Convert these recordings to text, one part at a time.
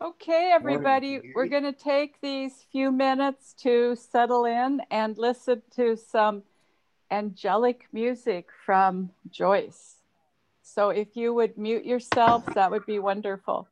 Okay, everybody, we're going to take these few minutes to settle in and listen to some angelic music from Joyce. So if you would mute yourselves, that would be wonderful.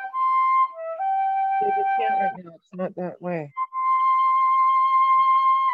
Yeah, they can't right now. It's not that way.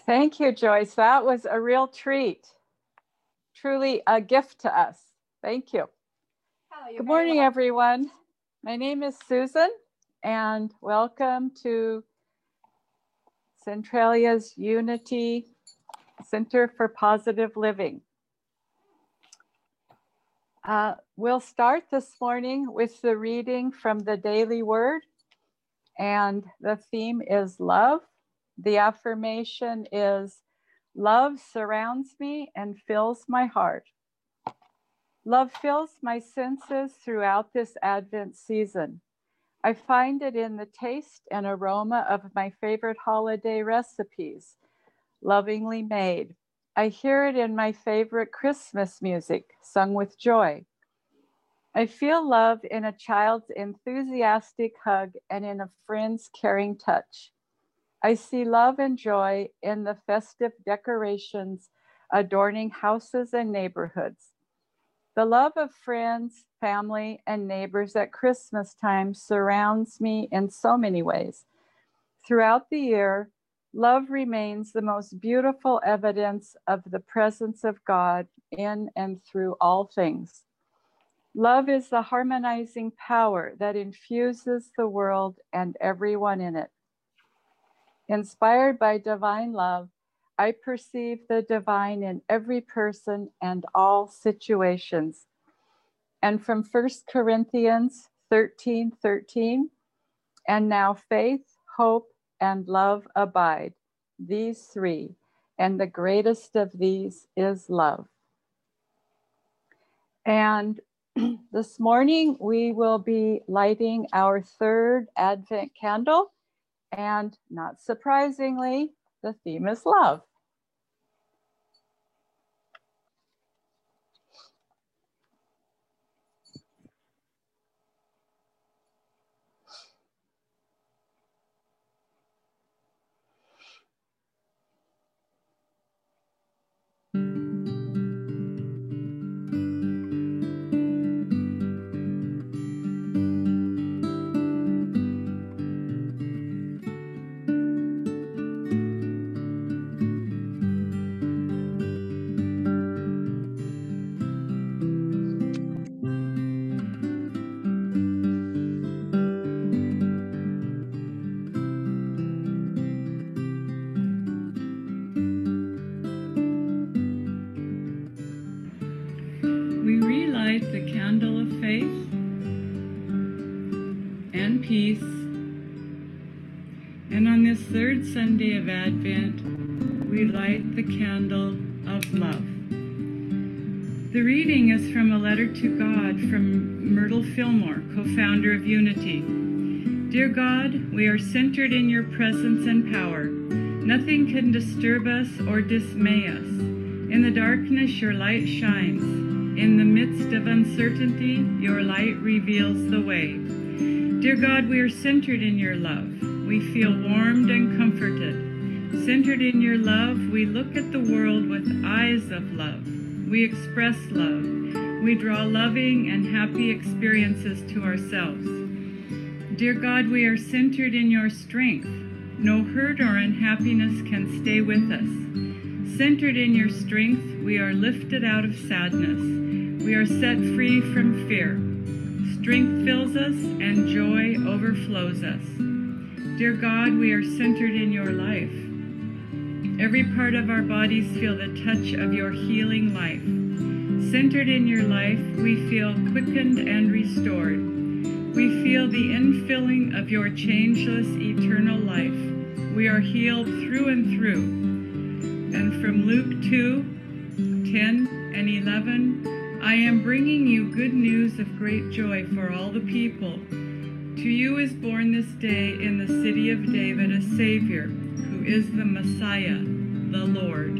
Thank you, Joyce. That was a real treat. Truly a gift to us. Thank you. Good morning, everyone. My name is Susan, and welcome to Centralia's Unity Center for Positive Living. We'll start this morning with the reading from the Daily Word, and the theme is love. The affirmation is, love surrounds me and fills my heart. Love fills my senses throughout this Advent season. I find it in the taste and aroma of my favorite holiday recipes, lovingly made. I hear it in my favorite Christmas music, sung with joy. I feel love in a child's enthusiastic hug and in a friend's caring touch. I see love and joy in the festive decorations adorning houses and neighborhoods. The love of friends, family, and neighbors at Christmas time surrounds me in so many ways. Throughout the year, love remains the most beautiful evidence of the presence of God in and through all things. Love is the harmonizing power that infuses the world and everyone in it. Inspired by divine love, I perceive the divine in every person and all situations. And from 1 Corinthians 13:13, and now faith, hope, and love abide, these three, and the greatest of these is love. And this morning, we will be lighting our third Advent candle, and not surprisingly, the theme is love. We relight the candle of faith and peace. And on this third Sunday of Advent, we light the candle of love. The reading is from a letter to God from Myrtle Fillmore, co-founder of Unity. Dear God, we are centered in your presence and power. Nothing can disturb us or dismay us. In the darkness, your light shines. In the midst of uncertainty, your light reveals the way. Dear God, we are centered in your love. We feel warmed and comforted. Centered in your love, we look at the world with eyes of love. We express love. We draw loving and happy experiences to ourselves. Dear God, we are centered in your strength. No hurt or unhappiness can stay with us. Centered in your strength, we are lifted out of sadness. We are set free from fear. Strength fills us and joy overflows us. Dear God, we are centered in your life. Every part of our bodies feel the touch of your healing life. Centered in your life, we feel quickened and restored. We feel the infilling of your changeless eternal life. We are healed through and through. And from Luke 2:10 and 11, I am bringing you good news of great joy for all the people. To you is born this day in the city of David a Savior, who is the Messiah, the Lord.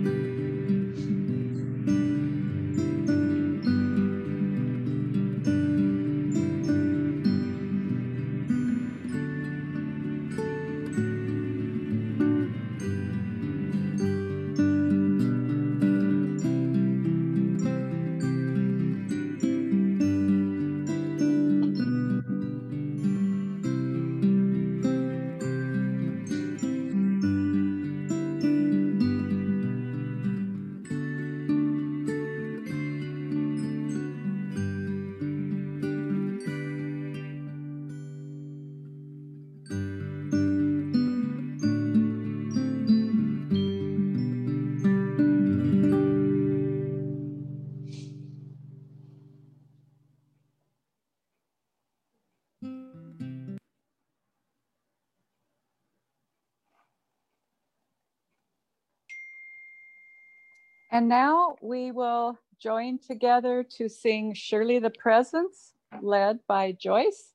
And now we will join together to sing Surely the Presence, led by Joyce.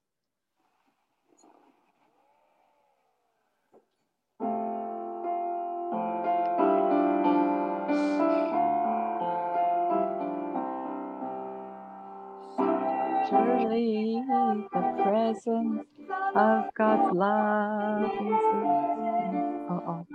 Surely the presence of God's love is here. Uh-oh.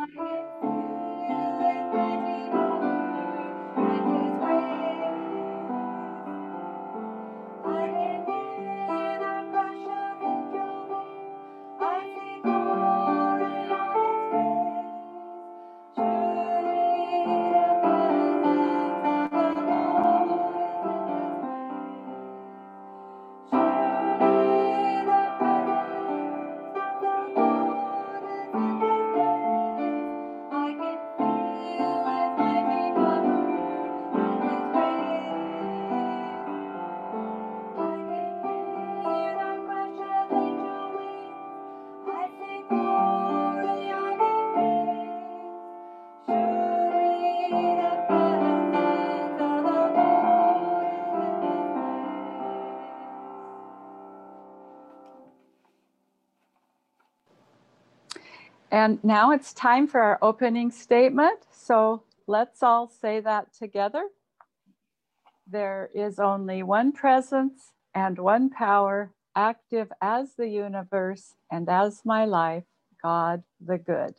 And now it's time for our opening statement. So let's all say that together. There is only one presence and one power, active as the universe and as my life, God the good.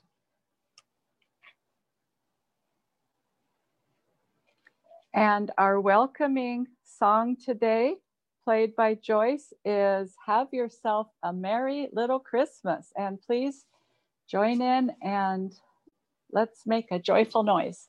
And our welcoming song today, played by Joyce, is Have Yourself a Merry Little Christmas. And please join in and let's make a joyful noise.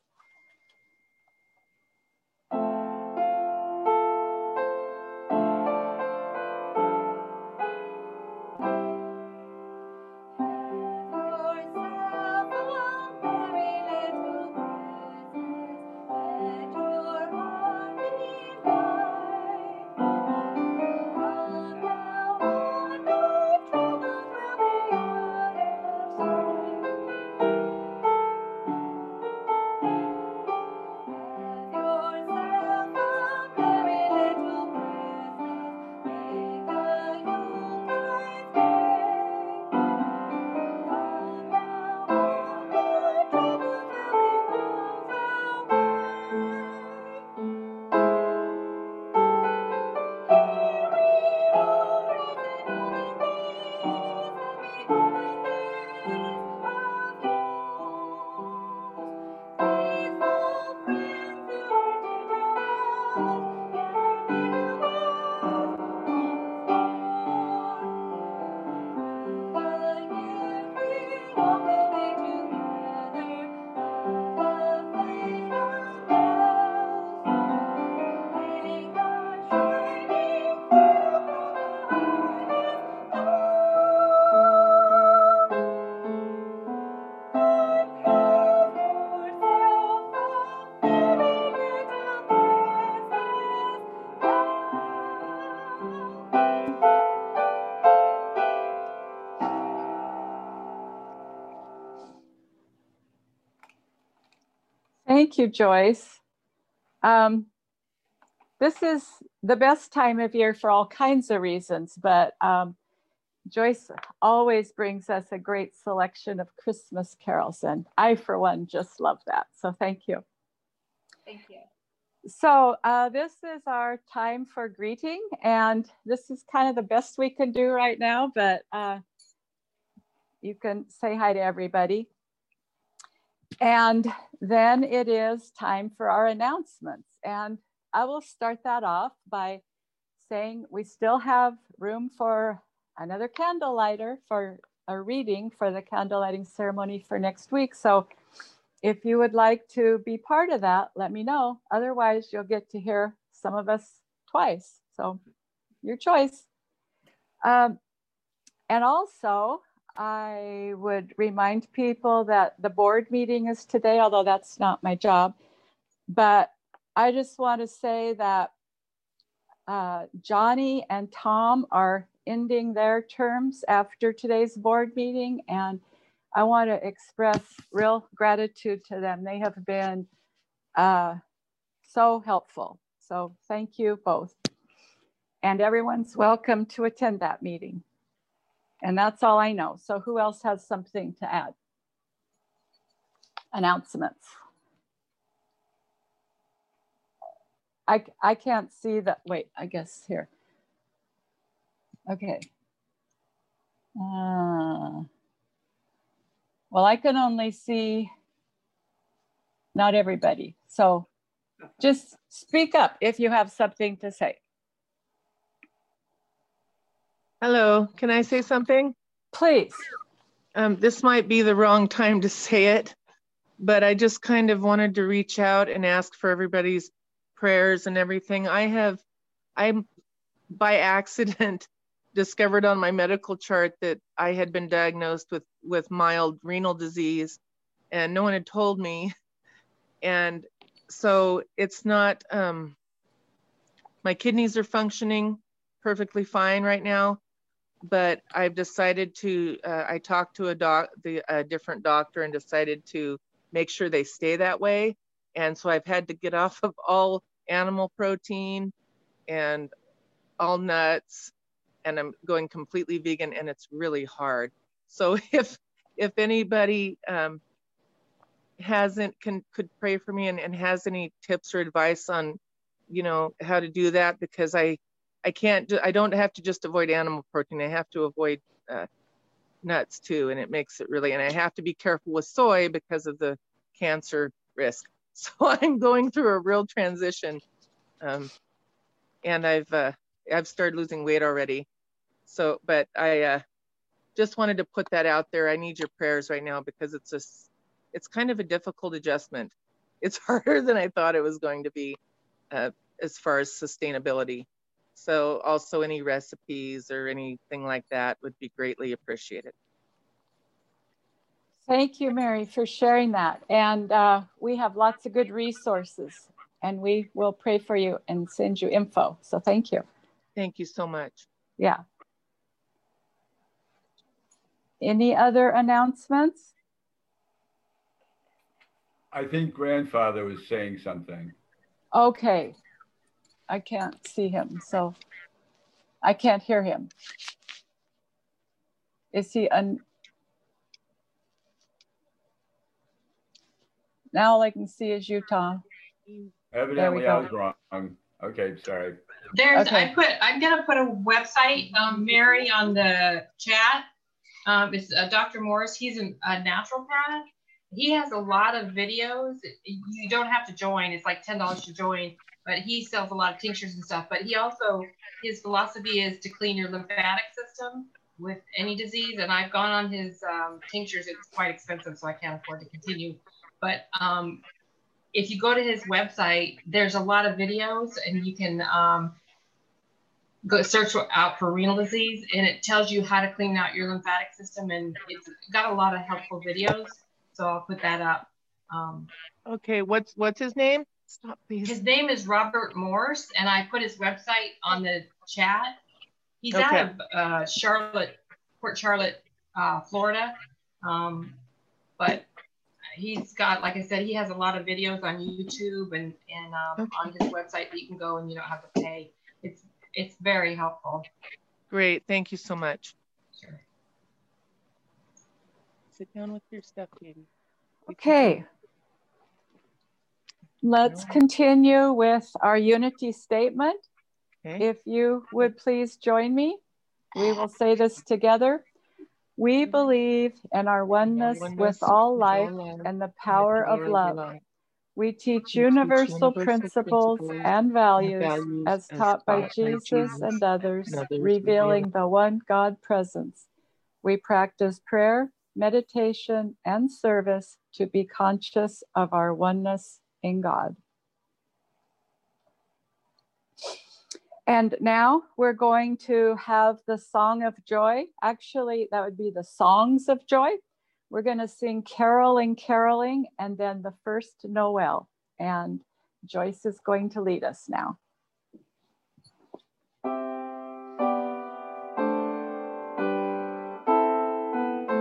Thank you, Joyce. This is the best time of year for all kinds of reasons, but Joyce always brings us a great selection of Christmas carols, and I, for one, just love that. So thank you. Thank you. So this is our time for greeting, and this is kind of the best we can do right now, but you can say hi to everybody. And then it is time for our announcements. And I will start that off by saying we still have room for another candle lighter for a reading for the candle lighting ceremony for next week. So if you would like to be part of that, let me know. Otherwise, you'll get to hear some of us twice. So your choice. And also, I would remind people that the board meeting is today, although that's not my job. But I just want to say that Johnny and Tom are ending their terms after today's board meeting, and I want to express real gratitude to them. They have been so helpful. So thank you both. And everyone's welcome to attend that meeting. And that's all I know. So who else has something to add? Announcements. I can't see that. Wait, I guess here. Okay. Well, I can only see not everybody. So just speak up if you have something to say. Hello, can I say something? Please. This might be the wrong time to say it, but I just kind of wanted to reach out and ask for everybody's prayers and everything. I'm by accident discovered on my medical chart that I had been diagnosed with mild renal disease, and no one had told me. And so it's not, my kidneys are functioning perfectly fine right now, but I've decided to, I talked to a different doctor and decided to make sure they stay that way. And so I've had to get off of all animal protein and all nuts, and I'm going completely vegan, and it's really hard. So if anybody could pray for me and has any tips or advice on, how to do that, because I don't have to just avoid animal protein. I have to avoid nuts too, and it makes it really, and I have to be careful with soy because of the cancer risk. So I'm going through a real transition, and I've started losing weight already. So, but I just wanted to put that out there. I need your prayers right now because it's kind of a difficult adjustment. It's harder than I thought it was going to be as far as sustainability. So also any recipes or anything like that would be greatly appreciated. Thank you, Mary, for sharing that. And we have lots of good resources, and we will pray for you and send you info. So thank you. Thank you so much. Yeah. Any other announcements? I think grandfather was saying something. Okay. I can't see him, so I can't hear him. Is he now all I can see is you, Tom. Evidently I was wrong. Okay, sorry. I'm gonna put a website, Mary, on the chat. It's Dr. Morris. He's a naturopath. He has a lot of videos. You don't have to join. It's like $10 to join, but he sells a lot of tinctures and stuff. But he also, his philosophy is to clean your lymphatic system with any disease. And I've gone on his tinctures. It's quite expensive, so I can't afford to continue. But if you go to his website, there's a lot of videos, and you can go search out for renal disease, and it tells you how to clean out your lymphatic system, and it's got a lot of helpful videos. So I'll put that up. Okay, what's his name? Stop, please. His name is Robert Morse, and I put his website on the chat. He's out of Port Charlotte, Florida. But he's got, like I said, he has a lot of videos on YouTube and on his website that you can go and you don't have to pay. It's very helpful. Great, thank you so much. Sure. Sit down with your stuff, baby. Okay. Let's continue with our unity statement. Okay. If you would please join me, we will say this together. We believe in our oneness with all life and the power of love. We teach universal principles and values as taught by Jesus and others, revealing the one God presence. We practice prayer, meditation, and service to be conscious of our oneness in God. And now we're going to have the Song of Joy. Actually, that would be the Songs of Joy. We're going to sing Caroling, Caroling, and then the first Noel. And Joyce is going to lead us now.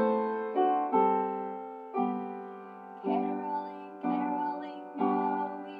Caroling, caroling, now we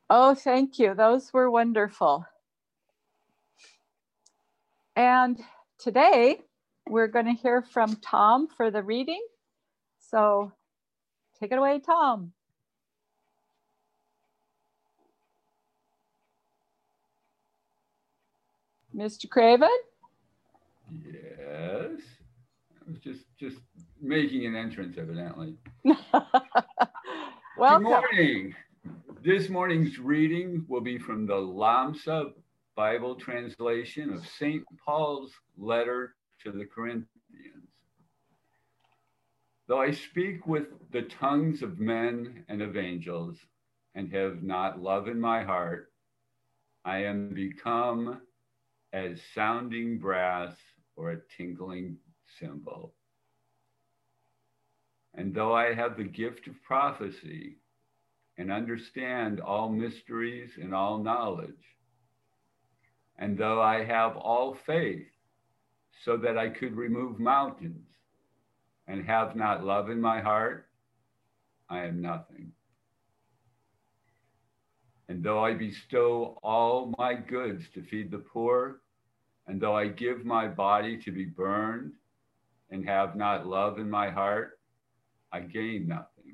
Oh, thank you. Those were wonderful. And today we're going to hear from Tom for the reading. So take it away, Tom. Mr. Craven? Yes. I was just making an entrance, evidently. Welcome. Good morning. This morning's reading will be from the Lamsa Bible translation of St. Paul's letter to the Corinthians. Though I speak with the tongues of men and of angels and have not love in my heart, I am become as sounding brass or a tinkling cymbal. And though I have the gift of prophecy and understand all mysteries and all knowledge, and though I have all faith so that I could remove mountains and have not love in my heart, I am nothing. And though I bestow all my goods to feed the poor, and though I give my body to be burned and have not love in my heart, I gain nothing.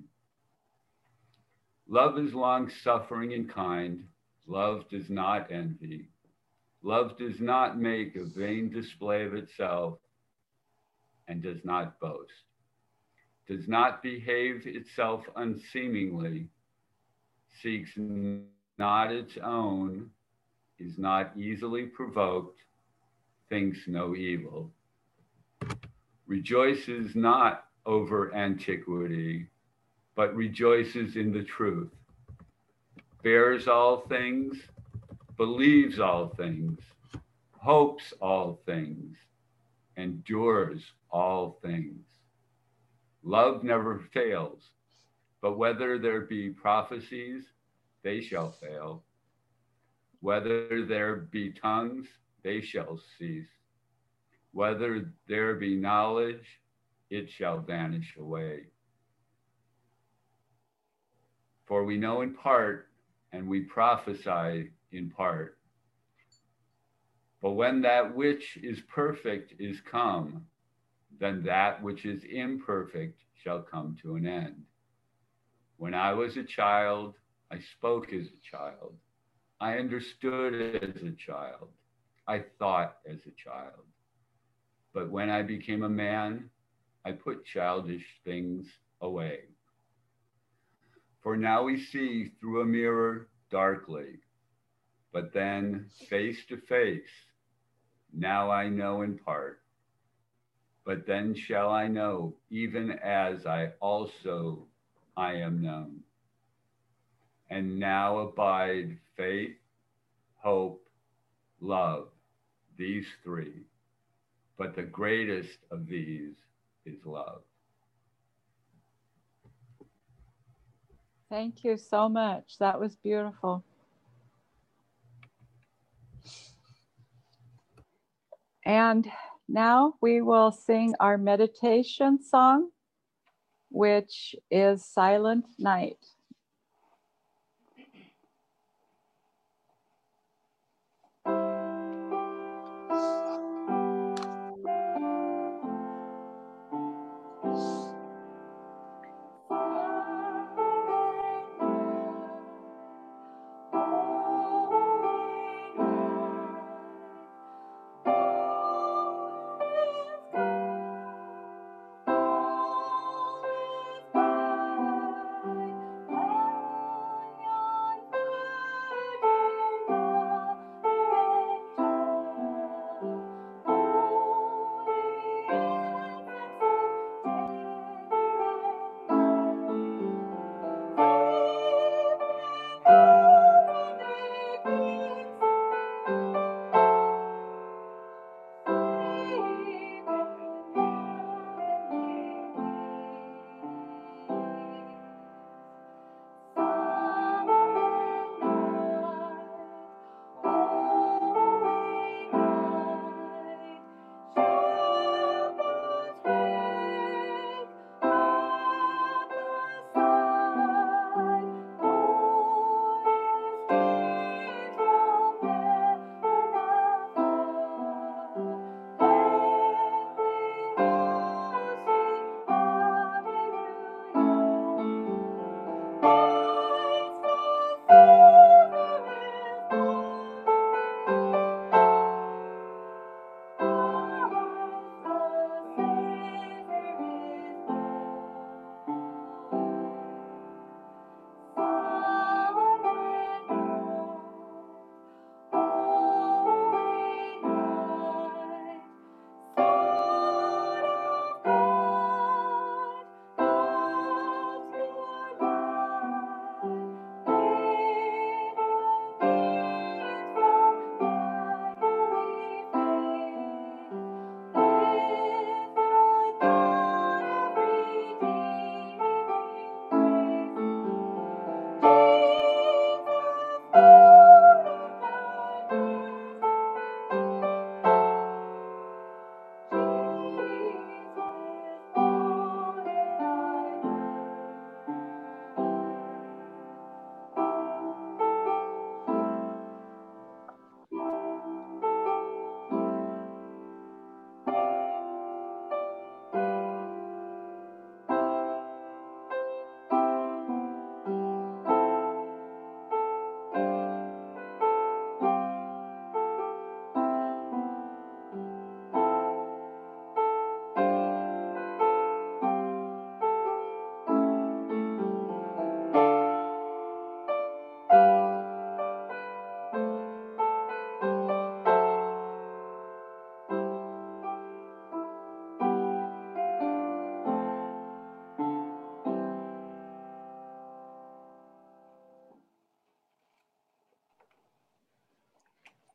Love is long-suffering and kind. Love does not envy. Love does not make a vain display of itself and does not boast, does not behave itself unseemingly, seeks not its own, is not easily provoked, thinks no evil, rejoices not over antiquity, but rejoices in the truth, bears all things, believes all things, hopes all things, endures all things. Love never fails, but whether there be prophecies, they shall fail. Whether there be tongues, they shall cease. Whether there be knowledge, it shall vanish away. For we know in part, and we prophesy in part. But when that which is perfect is come, then that which is imperfect shall come to an end. When I was a child, I spoke as a child. I understood as a child. I thought as a child. But when I became a man, I put childish things away. For now we see through a mirror darkly, but then face to face. Now I know in part, but then shall I know, even as I am known. And now abide faith, hope, love, these three. But the greatest of these is love. Thank you so much. That was beautiful. And now we will sing our meditation song, which is Silent Night.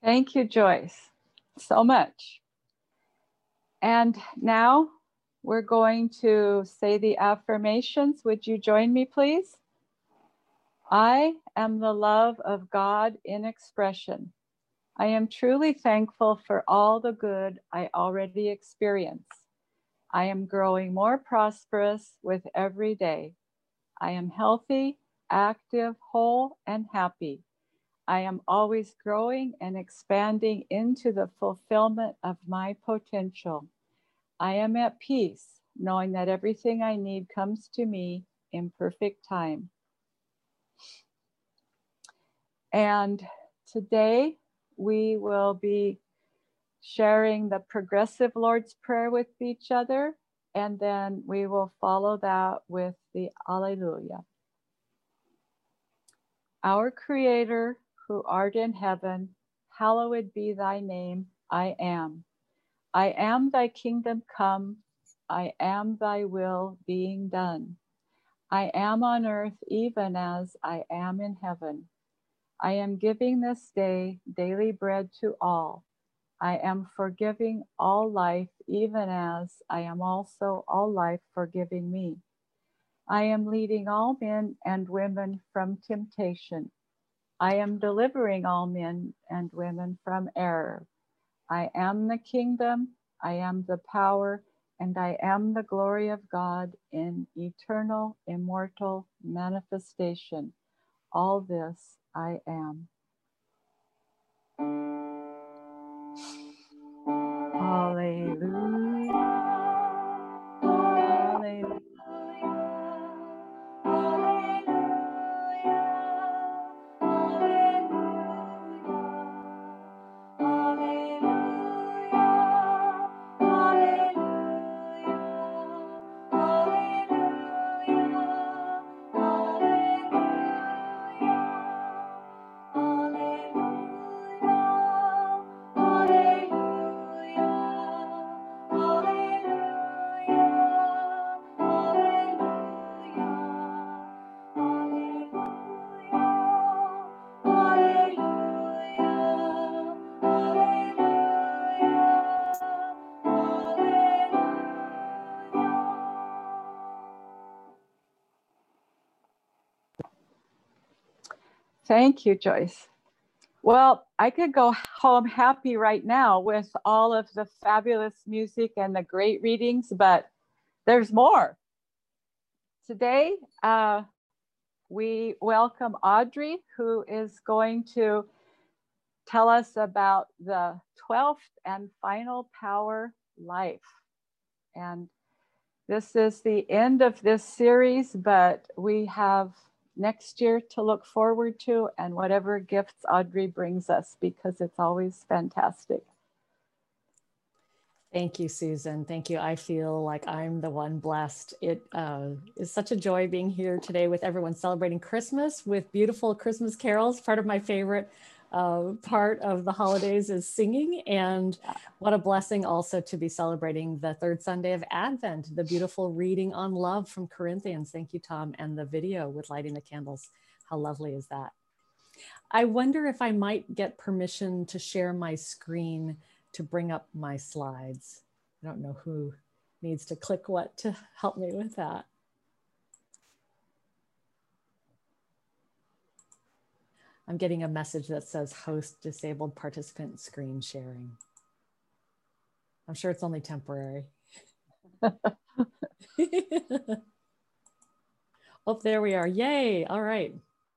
Thank you, Joyce, so much. And now we're going to say the affirmations. Would you join me, please? I am the love of God in expression. I am truly thankful for all the good I already experience. I am growing more prosperous with every day. I am healthy, active, whole, and happy. I am always growing and expanding into the fulfillment of my potential. I am at peace, knowing that everything I need comes to me in perfect time. And today we will be sharing the progressive Lord's Prayer with each other, and then we will follow that with the Alleluia. Our Creator, who art in heaven, hallowed be thy name. I am. I am thy kingdom come. I am thy will being done. I am on earth even as I am in heaven. I am giving this day daily bread to all. I am forgiving all life even as I am also all life forgiving me. I am leading all men and women from temptation. I am delivering all men and women from error. I am the kingdom, I am the power, and I am the glory of God in eternal, immortal manifestation. All this I am. Hallelujah. Hallelujah. Thank you, Joyce. Well, I could go home happy right now with all of the fabulous music and the great readings, but there's more. Today, we welcome Audrey, who is going to tell us about the 12th and final power, life. And this is the end of this series, but we have next year to look forward to, and whatever gifts Audrey brings us, because it's always fantastic. Thank you, Susan. Thank you. I feel like I'm the one blessed. It is such a joy being here today with everyone celebrating Christmas with beautiful Christmas carols. Part of my favorite part of the holidays is singing, and what a blessing also to be celebrating the third Sunday of Advent, the beautiful reading on love from Corinthians. Thank you, Tom, and the video with lighting the candles. How lovely is that? I wonder if I might get permission to share my screen to bring up my slides. I don't know who needs to click what to help me with that. I'm getting a message that says host disabled participant screen sharing. I'm sure it's only temporary. Oh, there we are. Yay. All right.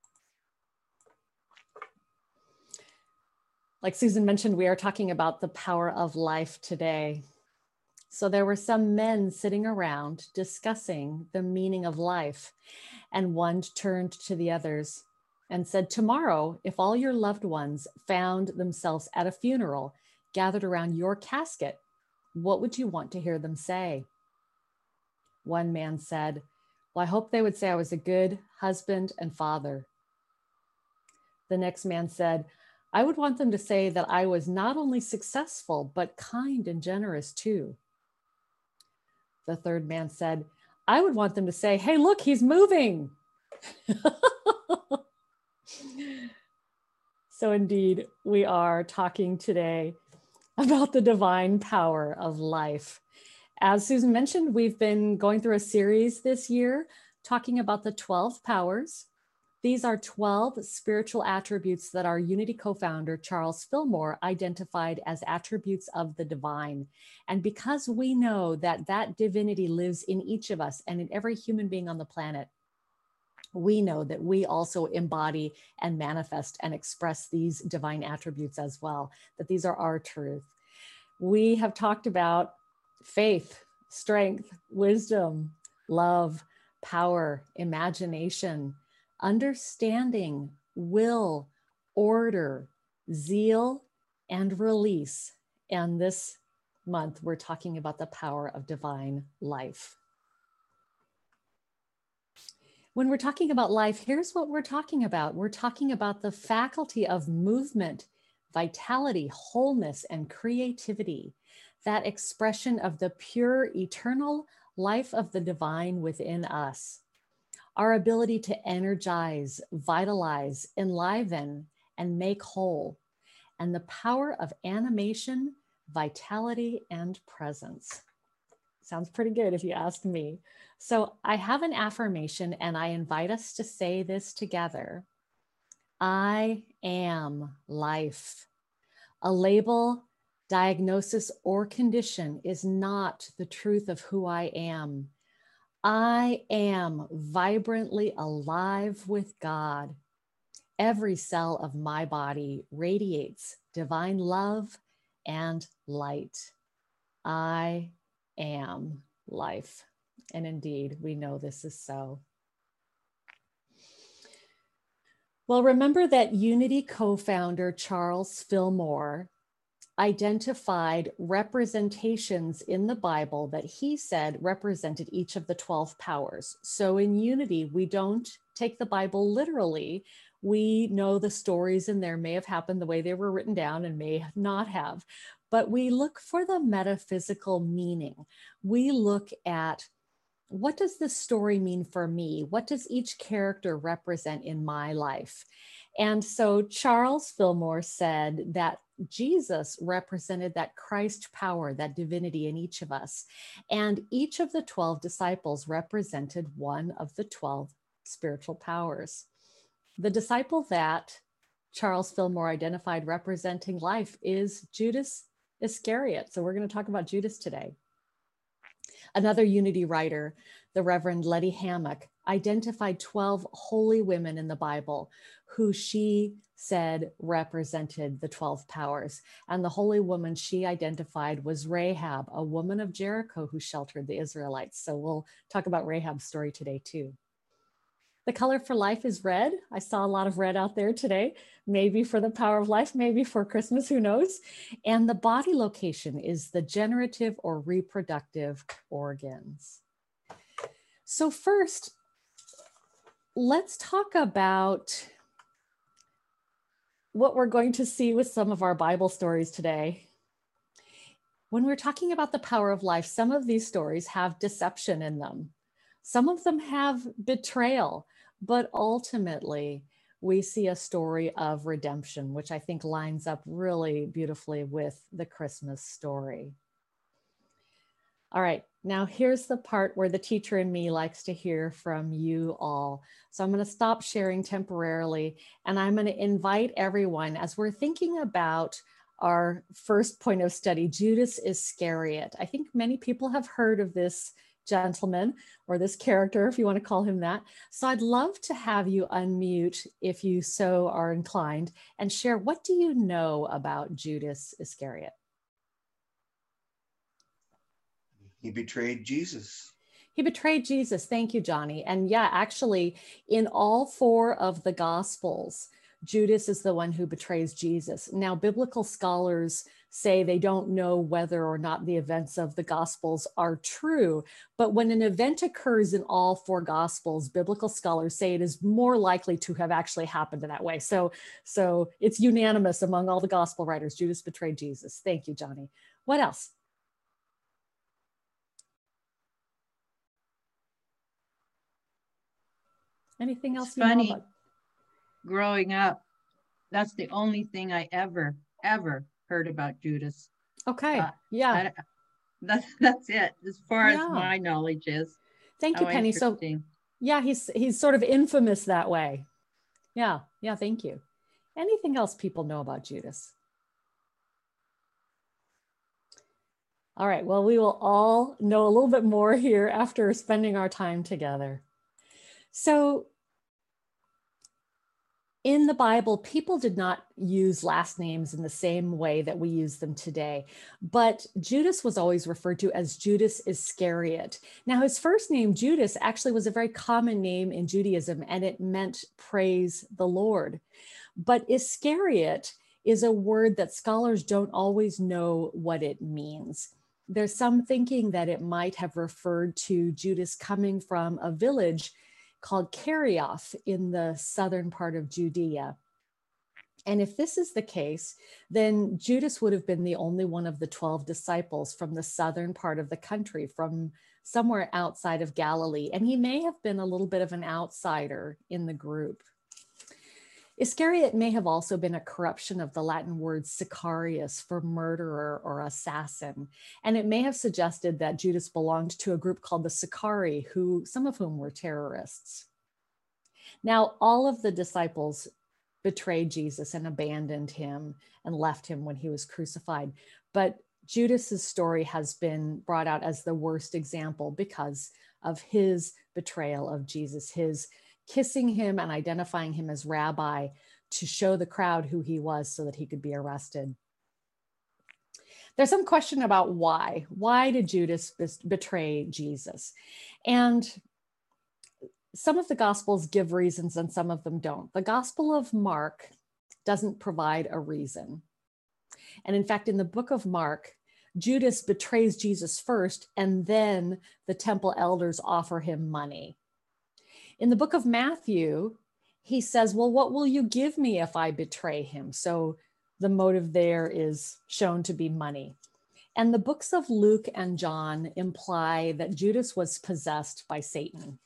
Like Susan mentioned, we are talking about the power of life today. So there were some men sitting around discussing the meaning of life, and one turned to the others and said, "Tomorrow, if all your loved ones found themselves at a funeral gathered around your casket, what would you want to hear them say?" One man said, "Well, I hope they would say I was a good husband and father." The next man said, "I would want them to say that I was not only successful, but kind and generous too." The third man said, "I would want them to say, hey, look, he's moving." So indeed, we are talking today about the divine power of life. As Susan mentioned, we've been going through a series this year talking about the 12 powers. These are 12 spiritual attributes that our Unity co-founder, Charles Fillmore, identified as attributes of the divine. And because we know that that divinity lives in each of us and in every human being on the planet, we know that we also embody and manifest and express these divine attributes as well, that these are our truth. We have talked about faith, strength, wisdom, love, power, imagination, understanding, will, order, zeal, and release. And this month, we're talking about the power of divine life. When we're talking about life, here's what we're talking about. We're talking about the faculty of movement, vitality, wholeness, and creativity, that expression of the pure, eternal life of the divine within us. Our ability to energize, vitalize, enliven, and make whole, and the power of animation, vitality, and presence. Sounds pretty good if you ask me. So I have an affirmation and I invite us to say this together. I am life. A label, diagnosis, or condition is not the truth of who I am. I am vibrantly alive with God. Every cell of my body radiates divine love and light. I am life. And indeed, we know this is so. Well, remember that Unity co-founder Charles Fillmore identified representations in the Bible that he said represented each of the 12 powers. So in Unity, we don't take the Bible literally. We know the stories in there may have happened the way they were written down and may not have, but we look for the metaphysical meaning. We look at, what does this story mean for me? What does each character represent in my life? And so Charles Fillmore said that Jesus represented that Christ power, that divinity in each of us. And each of the 12 disciples represented one of the 12 spiritual powers. The disciple that Charles Fillmore identified representing life is Judas Iscariot. So we're going to talk about Judas today. Another Unity writer, the Reverend Letty Hammock, identified 12 holy women in the Bible who she said represented the 12 powers. And the holy woman she identified was Rahab, a woman of Jericho who sheltered the Israelites. So we'll talk about Rahab's story today too. The color for life is red. I saw a lot of red out there today, maybe for the power of life, maybe for Christmas, who knows? And the body location is the generative or reproductive organs. So first, let's talk about what we're going to see with some of our Bible stories today. When we're talking about the power of life, some of these stories have deception in them. Some of them have betrayal, but ultimately we see a story of redemption, which I think lines up really beautifully with the Christmas story. All right, now here's the part where the teacher in me likes to hear from you all. So I'm going to stop sharing temporarily, and I'm going to invite everyone, as we're thinking about our first point of study, Judas Iscariot. I think many people have heard of this gentleman, or this character, if you want to call him that. So I'd love to have you unmute, if you so are inclined, and share, what do you know about Judas Iscariot? He betrayed Jesus. He betrayed Jesus. Thank you, Johnny. And yeah, actually, in all 4 of the Gospels, Judas is the one who betrays Jesus. Now, biblical scholars say they don't know whether or not the events of the Gospels are true, but when an event occurs in all 4 Gospels, biblical scholars say it is more likely to have actually happened in that way. So it's unanimous among all the Gospel writers, Judas betrayed Jesus. Thank you, Johnny. What else? Anything else you know about? Growing up, That's the only thing I ever heard about Judas. Okay. Yeah. That's it as far as Yeah. my knowledge is. Thank you, How Penny. So interesting. yeah, he's sort of infamous that way. Yeah. Yeah. Thank you. Anything else people know about Judas? All right. Well, we will all know a little bit more here after spending our time together. So in the Bible, people did not use last names in the same way that we use them today, but Judas was always referred to as Judas Iscariot. Now, his first name, Judas, actually was a very common name in Judaism, and it meant praise the Lord. But Iscariot is a word that scholars don't always know what it means. There's some thinking that it might have referred to Judas coming from a village called Kerioth in the southern part of Judea. And if this is the case, then Judas would have been the only one of the 12 disciples from the southern part of the country, from somewhere outside of Galilee. And he may have been a little bit of an outsider in the group. Iscariot may have also been a corruption of the Latin word sicarius for murderer or assassin. And it may have suggested that Judas belonged to a group called the Sicarii, some of whom were terrorists. Now, all of the disciples betrayed Jesus and abandoned him and left him when he was crucified. But Judas's story has been brought out as the worst example because of his betrayal of Jesus, his kissing him and identifying him as rabbi to show the crowd who he was so that he could be arrested. There's some question about why. Why did Judas betray Jesus? And some of the Gospels give reasons and some of them don't. The Gospel of Mark doesn't provide a reason. And in fact, in the book of Mark, Judas betrays Jesus first, and then the temple elders offer him money. In the book of Matthew, he says, well, what will you give me if I betray him? So the motive there is shown to be money. And the books of Luke and John imply that Judas was possessed by Satan.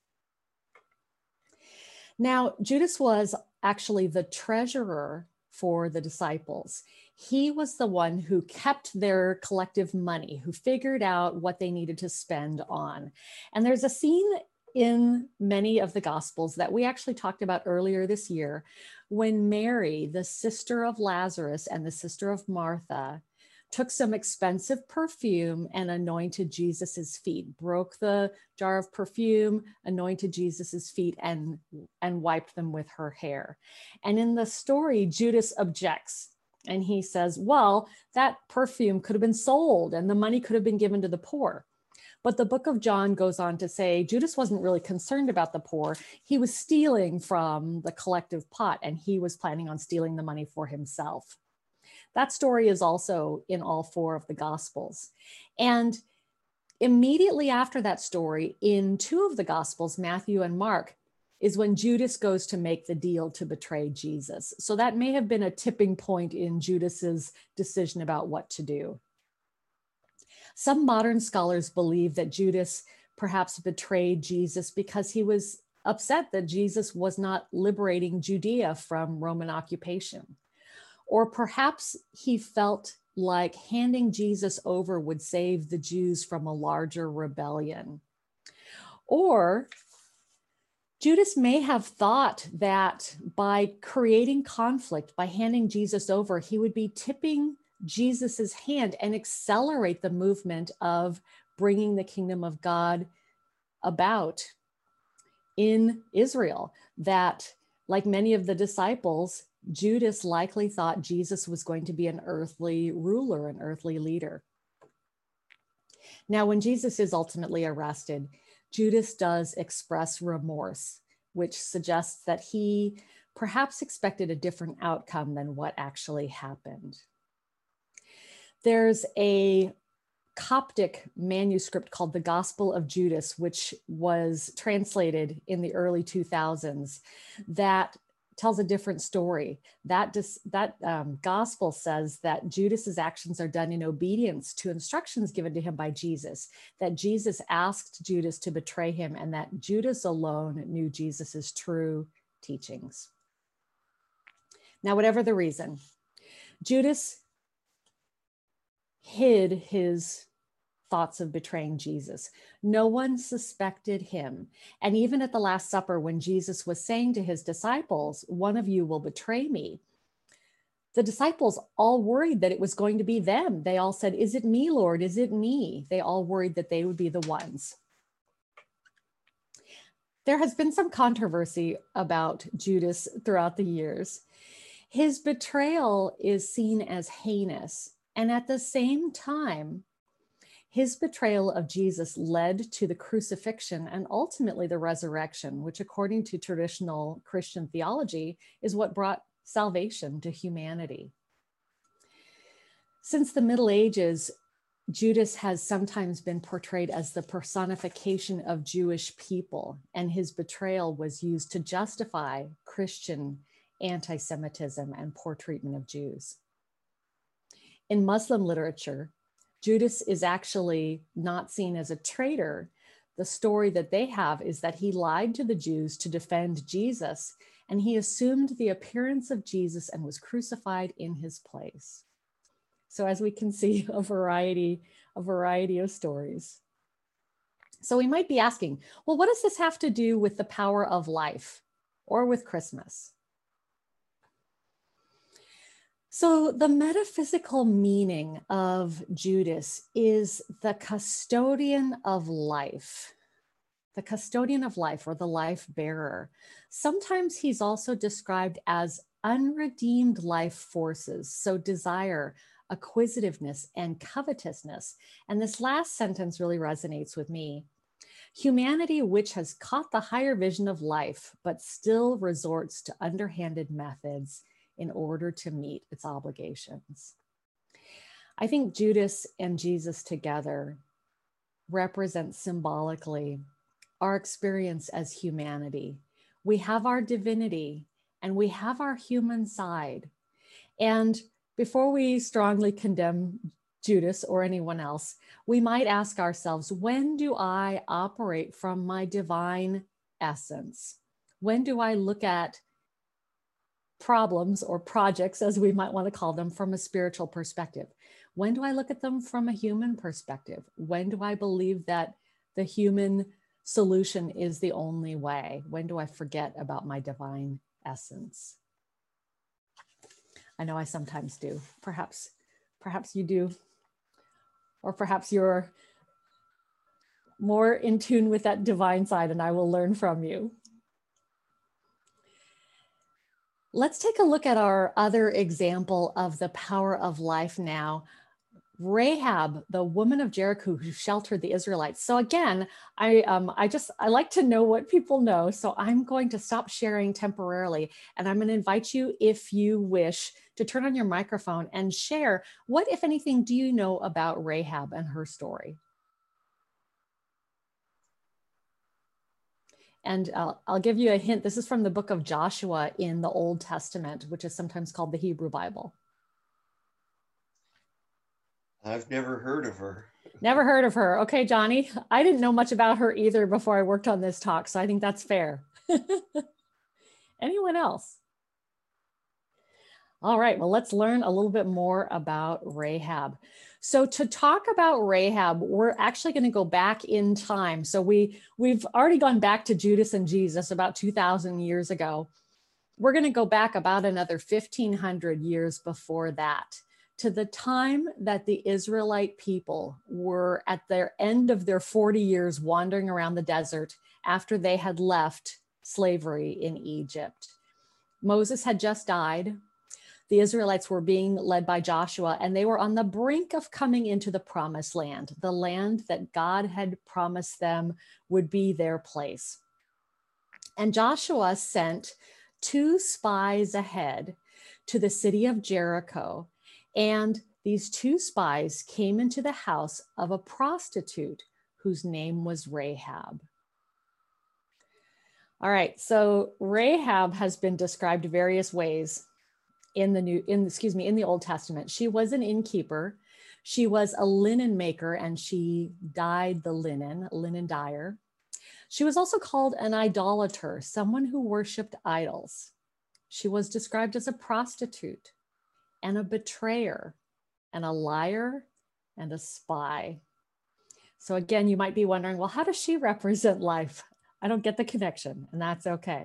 Now, Judas was actually the treasurer for the disciples. He was the one who kept their collective money, who figured out what they needed to spend on. And there's a scene in many of the Gospels that we actually talked about earlier this year, when Mary, the sister of Lazarus and the sister of Martha, took some expensive perfume and anointed Jesus's feet, broke the jar of perfume, anointed Jesus's feet, and wiped them with her hair. And in the story, Judas objects. And he says, well, that perfume could have been sold and the money could have been given to the poor. But the book of John goes on to say Judas wasn't really concerned about the poor. He was stealing from the collective pot, and he was planning on stealing the money for himself. That story is also in all four of the Gospels. And immediately after that story, in two of the Gospels, Matthew and Mark, is when Judas goes to make the deal to betray Jesus. So that may have been a tipping point in Judas's decision about what to do. Some modern scholars believe that Judas perhaps betrayed Jesus because he was upset that Jesus was not liberating Judea from Roman occupation. Or perhaps he felt like handing Jesus over would save the Jews from a larger rebellion. Or Judas may have thought that by creating conflict, by handing Jesus over, he would be tipping Jesus's hand and accelerate the movement of bringing the kingdom of God about in Israel. That, like many of the disciples, Judas likely thought Jesus was going to be an earthly ruler, an earthly leader. Now, when Jesus is ultimately arrested, Judas does express remorse, which suggests that he perhaps expected a different outcome than what actually happened. There's a Coptic manuscript called the Gospel of Judas, which was translated in the early 2000s, that tells a different story. That gospel says that Judas's actions are done in obedience to instructions given to him by Jesus, that Jesus asked Judas to betray him, and that Judas alone knew Jesus's true teachings. Now, whatever the reason, Judas hid his thoughts of betraying Jesus. No one suspected him. And even at the Last Supper, when Jesus was saying to his disciples, "One of you will betray me," the disciples all worried that it was going to be them. They all said, "Is it me, Lord? Is it me?" They all worried that they would be the ones. There has been some controversy about Judas throughout the years. His betrayal is seen as heinous. And at the same time, his betrayal of Jesus led to the crucifixion and ultimately the resurrection, which according to traditional Christian theology is what brought salvation to humanity. Since the Middle Ages, Judas has sometimes been portrayed as the personification of Jewish people, and his betrayal was used to justify Christian anti-Semitism and poor treatment of Jews. In Muslim literature, Judas is actually not seen as a traitor. The story that they have is that he lied to the Jews to defend Jesus, and he assumed the appearance of Jesus and was crucified in his place. So as we can see, a variety of stories. So we might be asking, well, what does this have to do with the power of life or with Christmas? So the metaphysical meaning of Judas is the custodian of life. The custodian of life, or the life bearer. Sometimes he's also described as unredeemed life forces, so desire, acquisitiveness, and covetousness. And this last sentence really resonates with me. Humanity, which has caught the higher vision of life, but still resorts to underhanded methods in order to meet its obligations. I think Judas and Jesus together represent symbolically our experience as humanity. We have our divinity and we have our human side. And before we strongly condemn Judas or anyone else, we might ask ourselves, when do I operate from my divine essence? When do I look at problems or projects, as we might want to call them, from a spiritual perspective? When do I look at them from a human perspective? When do I believe that the human solution is the only way? When do I forget about my divine essence? I know I sometimes do. Perhaps you do, or perhaps you're more in tune with that divine side and I will learn from you. Let's take a look at our other example of the power of life now. Rahab, the woman of Jericho who sheltered the Israelites. So again, I like to know what people know. So I'm going to stop sharing temporarily, and I'm going to invite you, if you wish, to turn on your microphone and share what, if anything, do you know about Rahab and her story? And I'll give you a hint. This is from the book of Joshua in the Old Testament, which is sometimes called the Hebrew Bible. I've never heard of her. Never heard of her. Okay, Johnny. I didn't know much about her either before I worked on this talk, so I think that's fair. Anyone else? All right, well, let's learn a little bit more about Rahab. So to talk about Rahab, we're actually going to go back in time. So we've already gone back to Judas and Jesus about 2,000 years ago. We're going to go back about another 1,500 years before that, to the time that the Israelite people were at their end of their 40 years wandering around the desert after they had left slavery in Egypt. Moses had just died. The Israelites were being led by Joshua, and they were on the brink of coming into the promised land, the land that God had promised them would be their place. And Joshua sent 2 spies ahead to the city of Jericho, and these 2 spies came into the house of a prostitute whose name was Rahab. All right, so Rahab has been described various ways in the Old Testament. She was an innkeeper. She was a linen maker, and she dyed the linen, a linen dyer. She was also called an idolater, someone who worshiped idols. She was described as a prostitute and a betrayer and a liar and a spy. So again, you might be wondering, well, how does she represent life? I don't get the connection, and that's okay.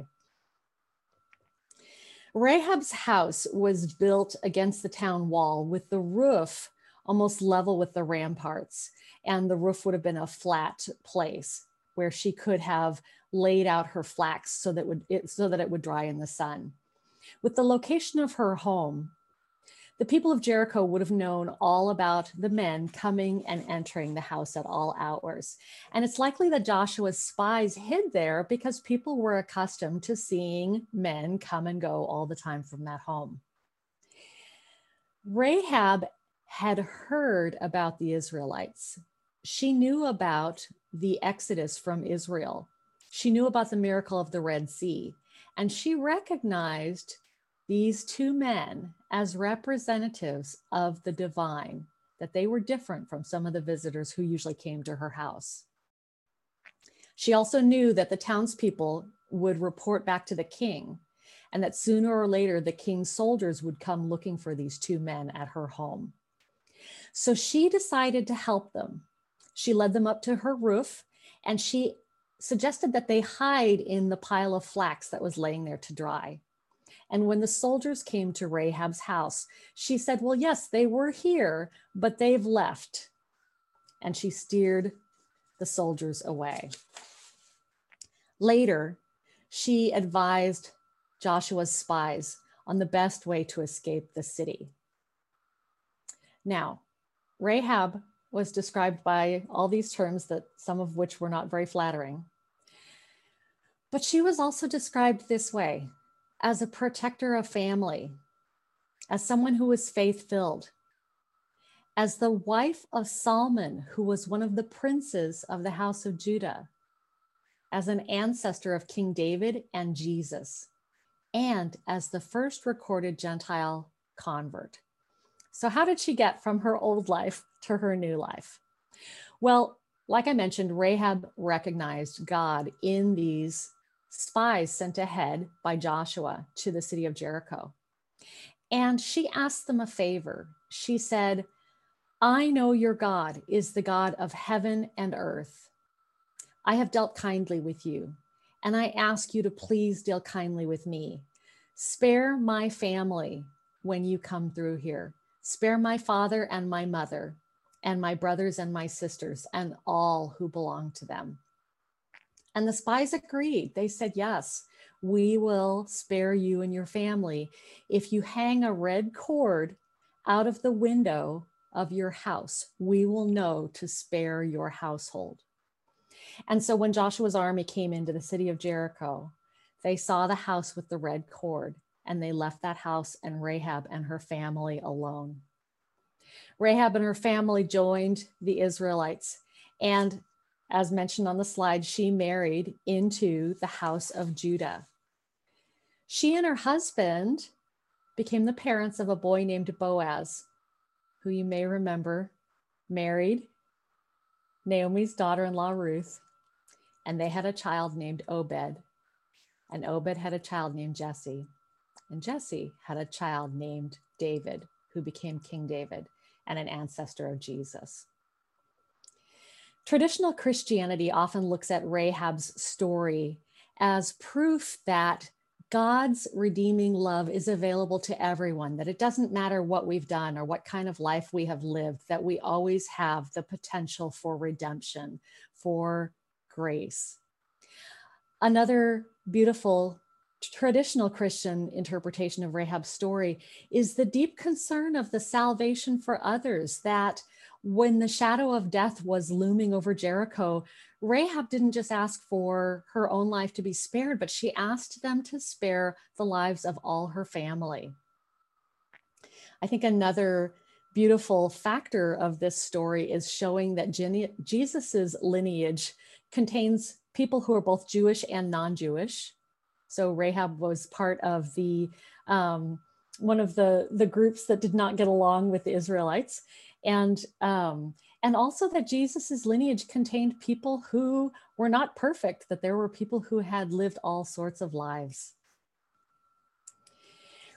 Rahab's house was built against the town wall with the roof almost level with the ramparts, and the roof would have been a flat place where she could have laid out her flax so that it would dry in the sun. With the location of her home, the people of Jericho would have known all about the men coming and entering the house at all hours. And it's likely that Joshua's spies hid there because people were accustomed to seeing men come and go all the time from that home. Rahab had heard about the Israelites. She knew about the Exodus from Israel. She knew about the miracle of the Red Sea, and she recognized these two men as representatives of the divine, that they were different from some of the visitors who usually came to her house. She also knew that the townspeople would report back to the king, and that sooner or later the king's soldiers would come looking for these two men at her home. So she decided to help them. She led them up to her roof, and she suggested that they hide in the pile of flax that was laying there to dry. And when the soldiers came to Rahab's house, she said, well, yes, they were here, but they've left. And she steered the soldiers away. Later, she advised Joshua's spies on the best way to escape the city. Now, Rahab was described by all these terms, that some of which were not very flattering. But she was also described this way: as a protector of family, as someone who was faith-filled, as the wife of Solomon, who was one of the princes of the house of Judah, as an ancestor of King David and Jesus, and as the first recorded Gentile convert. So how did she get from her old life to her new life? Well, like I mentioned, Rahab recognized God in these spies sent ahead by Joshua to the city of Jericho. And she asked them a favor. She said, I know your God is the God of heaven and earth. I have dealt kindly with you, and I ask you to please deal kindly with me. Spare my family when you come through here. Spare my father and my mother, and my brothers and my sisters, and all who belong to them. And the spies agreed. They said, yes, we will spare you and your family if you hang a red cord out of the window of your house. We will know to spare your household. And so when Joshua's army came into the city of Jericho, they saw the house with the red cord, and they left that house and Rahab and her family alone. Rahab and her family joined the Israelites, and as mentioned on the slide, she married into the house of Judah. She and her husband became the parents of a boy named Boaz, who you may remember married Naomi's daughter-in-law Ruth, and they had a child named Obed, and Obed had a child named Jesse, and Jesse had a child named David, who became King David and an ancestor of Jesus. Traditional Christianity often looks at Rahab's story as proof that God's redeeming love is available to everyone, that it doesn't matter what we've done or what kind of life we have lived, that we always have the potential for redemption, for grace. Another beautiful traditional Christian interpretation of Rahab's story is the deep concern of the salvation for others, that when the shadow of death was looming over Jericho, Rahab didn't just ask for her own life to be spared, but she asked them to spare the lives of all her family. I think another beautiful factor of this story is showing that Jesus's lineage contains people who are both Jewish and non-Jewish. So Rahab was part of the one of the groups that did not get along with the Israelites, and also that Jesus's lineage contained people who were not perfect, that there were people who had lived all sorts of lives.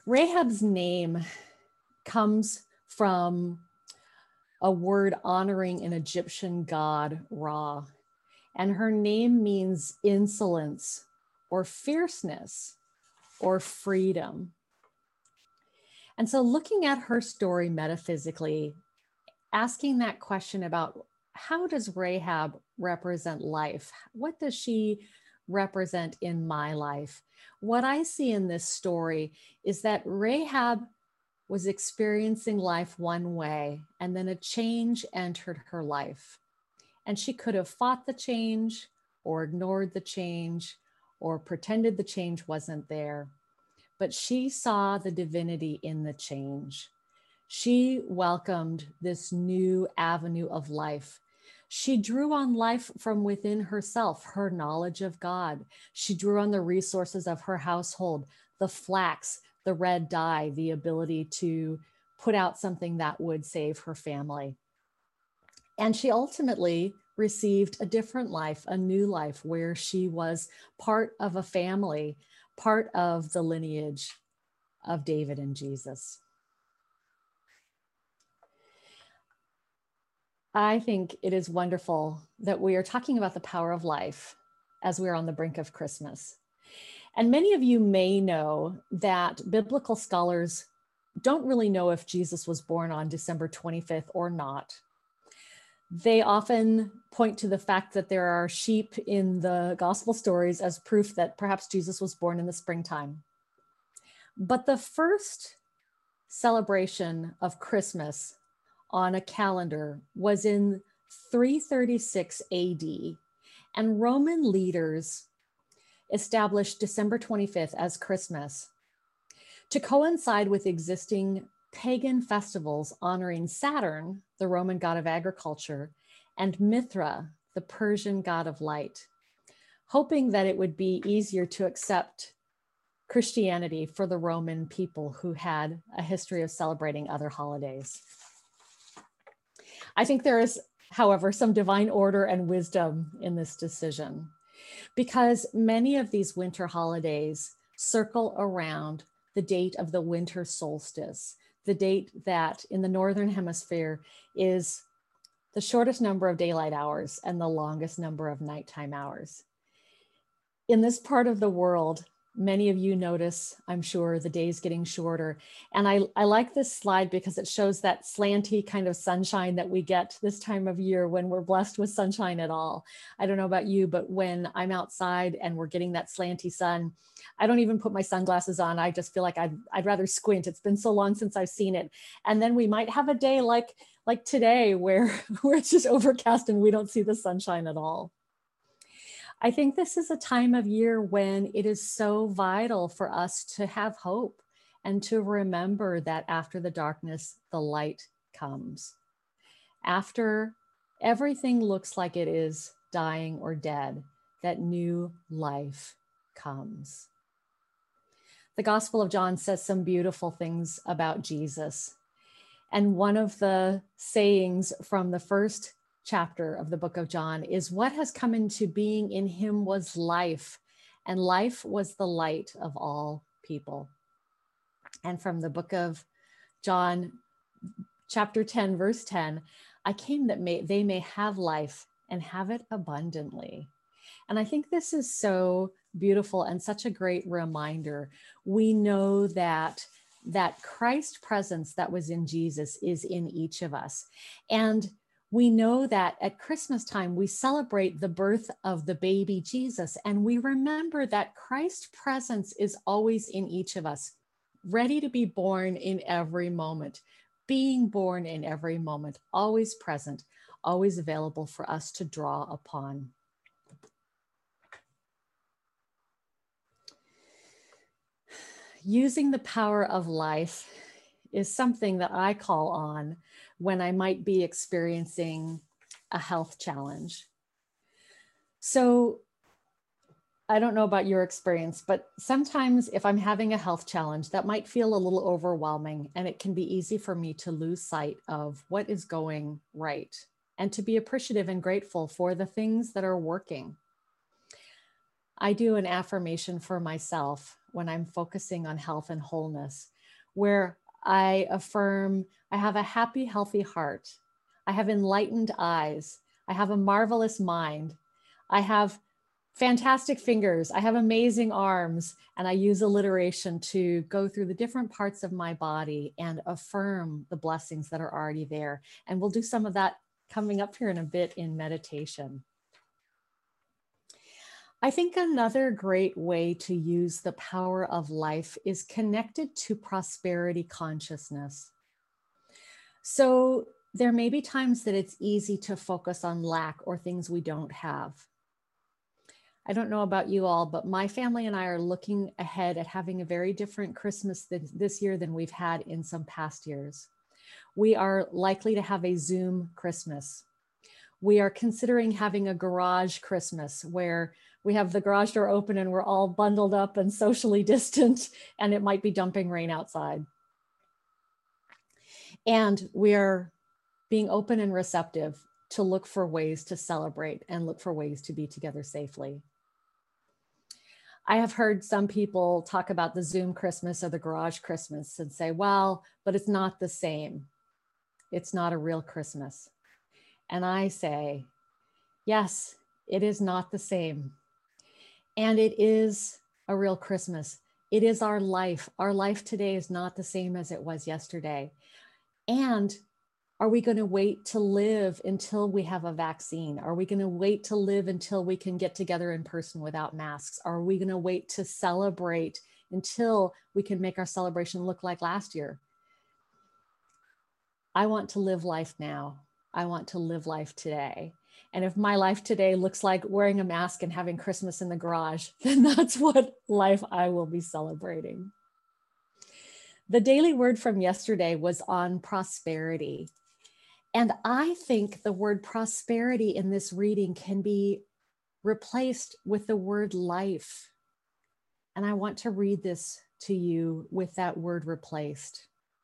Rahab's name comes from a word honoring an Egyptian god, Ra, and her name means insolence or fierceness or freedom. And so looking at her story metaphysically, asking that question about how does Rahab represent life? What does she represent in my life? What I see in this story is that Rahab was experiencing life one way, and then a change entered her life. And she could have fought the change or ignored the change or pretended the change wasn't there. But she saw the divinity in the change. She welcomed this new avenue of life. She drew on life from within herself, her knowledge of God. She drew on the resources of her household, the flax, the red dye, the ability to put out something that would save her family. And she ultimately received a different life, a new life, where she was part of a family, part of the lineage of David and Jesus. I think it is wonderful that we are talking about the power of life as we're on the brink of Christmas. And many of you may know that biblical scholars don't really know if Jesus was born on December 25th or not. They often point to the fact that there are sheep in the gospel stories as proof that perhaps Jesus was born in the springtime. But the first celebration of Christmas on a calendar was in 336 AD, and Roman leaders established December 25th as Christmas to coincide with existing pagan festivals honoring Saturn, the Roman god of agriculture, and Mithra, the Persian god of light, hoping that it would be easier to accept Christianity for the Roman people who had a history of celebrating other holidays. I think there is, however, some divine order and wisdom in this decision, because many of these winter holidays circle around the date of the winter solstice, the date that in the Northern Hemisphere is the shortest number of daylight hours and the longest number of nighttime hours. In this part of the world, many of you notice, I'm sure, the days getting shorter. And I like this slide because it shows that slanty kind of sunshine that we get this time of year when we're blessed with sunshine at all. I don't know about you, but when I'm outside and we're getting that slanty sun, I don't even put my sunglasses on. I just feel like I'd rather squint. It's been so long since I've seen it. And then we might have a day like today where it's just overcast and we don't see the sunshine at all. I think this is a time of year when it is so vital for us to have hope and to remember that after the darkness, the light comes. After everything looks like it is dying or dead, that new life comes. The Gospel of John says some beautiful things about Jesus. And one of the sayings from the first chapter of the book of John is, what has come into being in him was life, and life was the light of all people. And from the book of John, chapter 10, verse 10, I came that they may have life and have it abundantly. And I think this is so beautiful and such a great reminder. We know that Christ presence that was in Jesus is in each of us. And we know that at Christmas time, we celebrate the birth of the baby Jesus, and we remember that Christ's presence is always in each of us, ready to be born in every moment, being born in every moment, always present, always available for us to draw upon. Using the power of life is something that I call on when I might be experiencing a health challenge. So I don't know about your experience, but sometimes if I'm having a health challenge, that might feel a little overwhelming, and it can be easy for me to lose sight of what is going right and to be appreciative and grateful for the things that are working. I do an affirmation for myself when I'm focusing on health and wholeness, where I affirm I have a happy, healthy heart. I have enlightened eyes. I have a marvelous mind. I have fantastic fingers. I have amazing arms. And I use alliteration to go through the different parts of my body and affirm the blessings that are already there. And we'll do some of that coming up here in a bit in meditation. I think another great way to use the power of life is connected to prosperity consciousness. So there may be times that it's easy to focus on lack or things we don't have. I don't know about you all, but my family and I are looking ahead at having a very different Christmas this year than we've had in some past years. We are likely to have a Zoom Christmas. We are considering having a garage Christmas where we have the garage door open and we're all bundled up and socially distant, and it might be dumping rain outside. And we are being open and receptive to look for ways to celebrate and look for ways to be together safely. I have heard some people talk about the Zoom Christmas or the garage Christmas and say, well, but it's not the same. It's not a real Christmas. And I say, yes, it is not the same. And it is a real Christmas. It is our life. Our life today is not the same as it was yesterday. And are we going to wait to live until we have a vaccine? Are we going to wait to live until we can get together in person without masks? Are we going to wait to celebrate until we can make our celebration look like last year? I want to live life now. I want to live life today. And if my life today looks like wearing a mask and having Christmas in the garage, then that's what life I will be celebrating. The daily word from yesterday was on prosperity. And I think the word prosperity in this reading can be replaced with the word life. And I want to read this to you with that word replaced.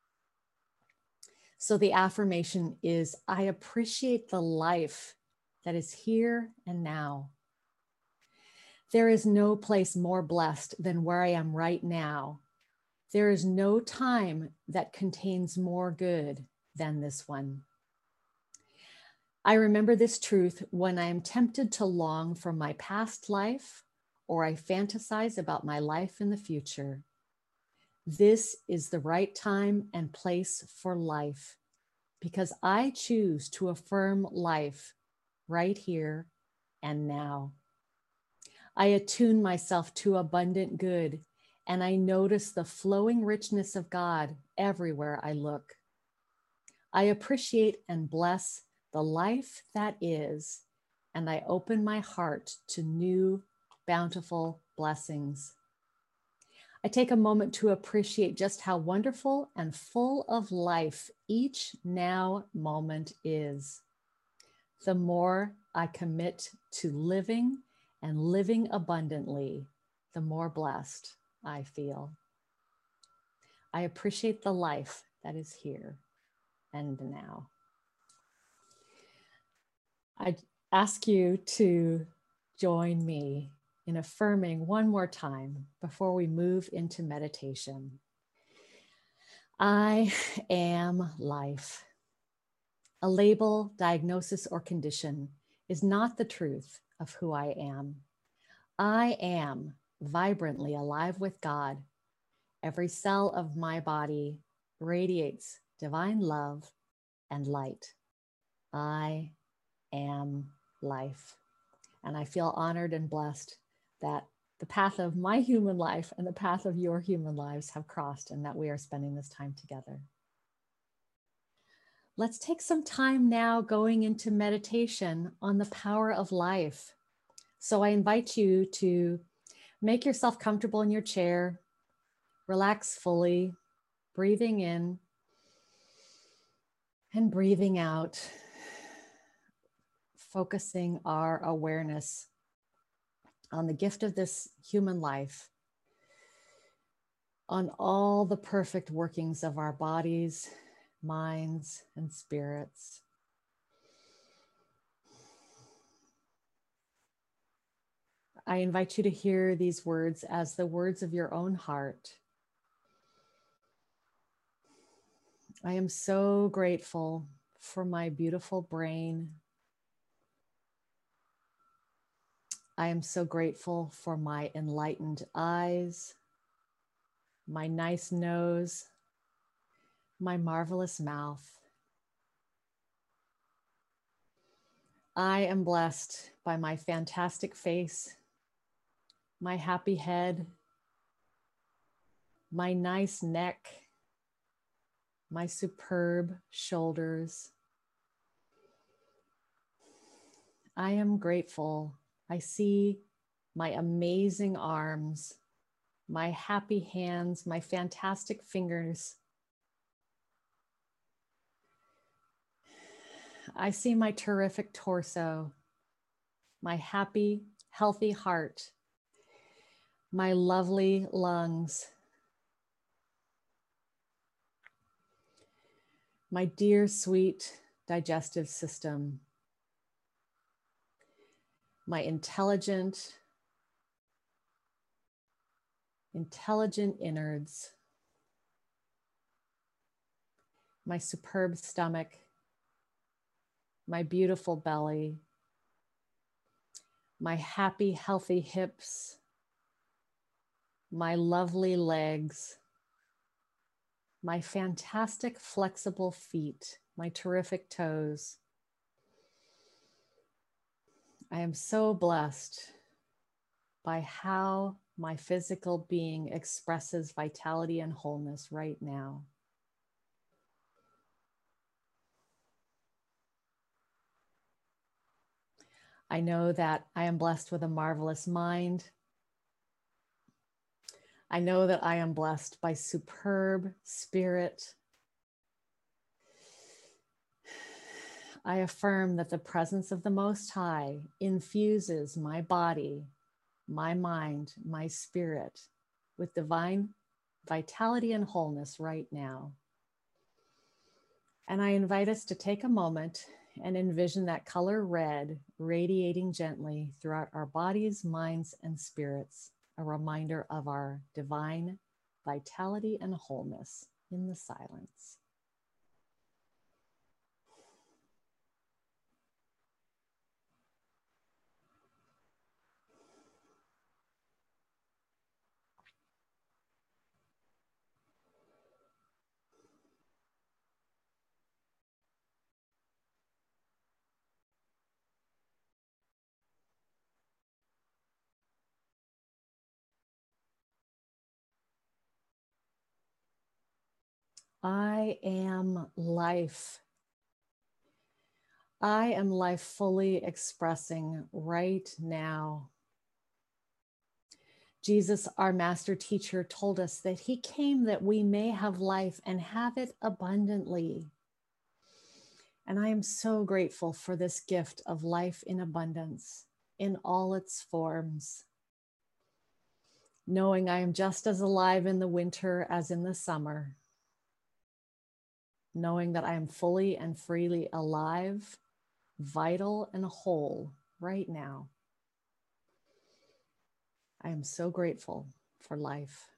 So the affirmation is, I appreciate the life that is here and now. There is no place more blessed than where I am right now. There is no time that contains more good than this one. I remember this truth when I am tempted to long for my past life or I fantasize about my life in the future. This is the right time and place for life because I choose to affirm life right here and now. I attune myself to abundant good and I notice the flowing richness of God everywhere I look. I appreciate and bless the life that is, and I open my heart to new, bountiful blessings. I take a moment to appreciate just how wonderful and full of life each now moment is. The more I commit to living and living abundantly, the more blessed I feel. I appreciate the life that is here and now. I ask you to join me in affirming one more time before we move into meditation. I am life. A label, diagnosis, or condition is not the truth of who I am. I am vibrantly alive with God. Every cell of my body radiates divine love and light. I am life. And I feel honored and blessed that the path of my human life and the path of your human lives have crossed and that we are spending this time together. Let's take some time now going into meditation on the power of life. So I invite you to make yourself comfortable in your chair, relax fully, breathing in and breathing out, focusing our awareness on the gift of this human life, on all the perfect workings of our bodies, minds, and spirits. I invite you to hear these words as the words of your own heart. I am so grateful for my beautiful brain. I am so grateful for my enlightened eyes, my nice nose, my marvelous mouth. I am blessed by my fantastic face, my happy head, my nice neck, my superb shoulders. I am grateful. I see my amazing arms, my happy hands, my fantastic fingers. I see my terrific torso, my happy, healthy heart, my lovely lungs, my dear, sweet digestive system, my intelligent innards, my superb stomach, my beautiful belly, my happy, healthy hips, my lovely legs, my fantastic, flexible feet, my terrific toes. I am so blessed by how my physical being expresses vitality and wholeness right now. I know that I am blessed with a marvelous mind. I know that I am blessed by superb spirit. I affirm that the presence of the Most High infuses my body, my mind, my spirit with divine vitality and wholeness right now. And I invite us to take a moment and envision that color red radiating gently throughout our bodies, minds, and spirits, a reminder of our divine vitality and wholeness in the silence. I am life. I am life fully expressing right now. Jesus, our master teacher, told us that he came that we may have life and have it abundantly. And I am so grateful for this gift of life in abundance in all its forms. Knowing I am just as alive in the winter as in the summer. Knowing that I am fully and freely alive, vital and whole right now. I am so grateful for life.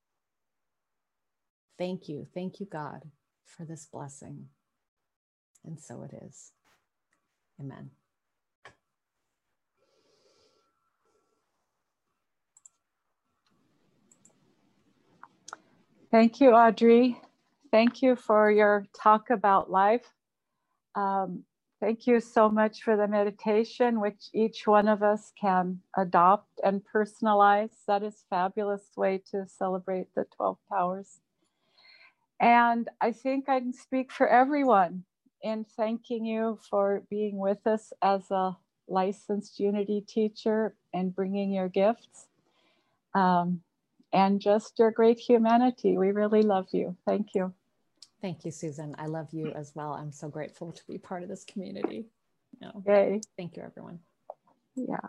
Thank you, God, for this blessing. And so it is. Amen. Thank you, Audrey. Thank you for your talk about life. Thank you so much for the meditation, which each one of us can adopt and personalize. That is a fabulous way to celebrate the 12 powers. And I think I can speak for everyone in thanking you for being with us as a licensed Unity teacher and bringing your gifts. And just your great humanity. We really love you. Thank you. Thank you, Susan. I love you as well. I'm so grateful to be part of this community. Yay. Thank you, everyone. Yeah.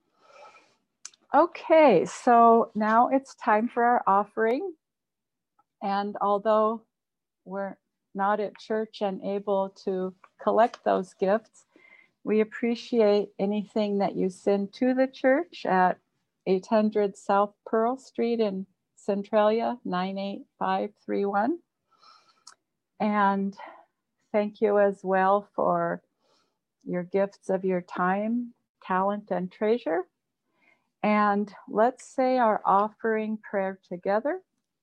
Okay, so now it's time for our offering. And although we're not at church and able to collect those gifts, we appreciate anything that you send to the church at 800 South Pearl Street in Centralia, 98531. And thank you as well for your gifts of your time, talent, and treasure. And let's say our offering prayer together.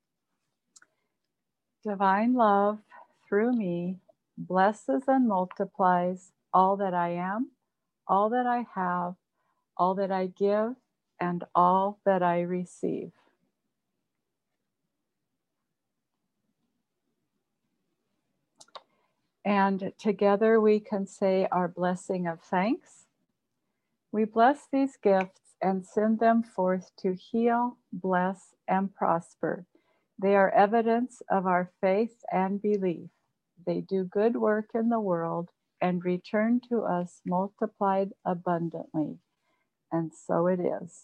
Divine love through me blesses and multiplies all that I am, all that I have, all that I give, and all that I receive. And together we can say our blessing of thanks. We bless these gifts and send them forth to heal, bless, and prosper. They are evidence of our faith and belief. They do good work in the world and return to us multiplied abundantly. And so it is.